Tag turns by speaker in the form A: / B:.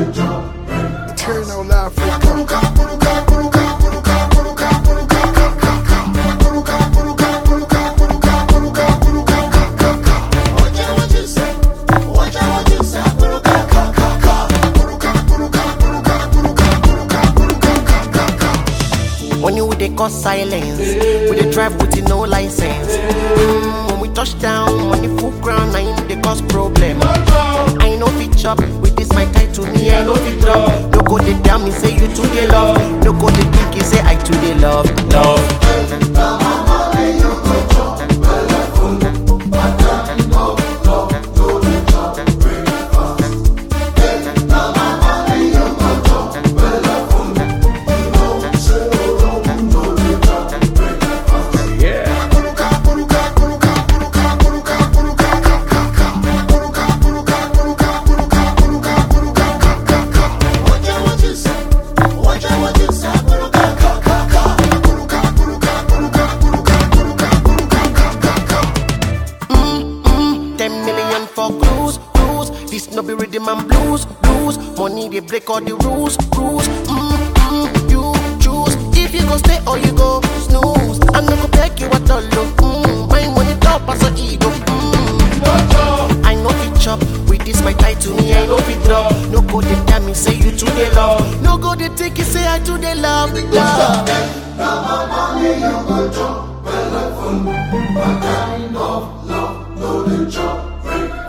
A: Eternal Africa.
B: When you with they cause silence, we they drive with no license. When we touch down on the full ground, I ain't they cause problem. I know fit up with this my tie to me, I know fit drop. No go they tell me say you too they love. No go they think you say I too they love. For cruise. This no be rhythm and blues. Money they break all the rules. You choose if you go stay or you go snooze. I'm not gonna beg you at all. My money top as a ego. I know fit chop with this my tie to me. I know fit drop. No go they tell me say you too they love. No go they take you say I too they love.
C: Now my money you go chop. Well, what kind of love no they chop?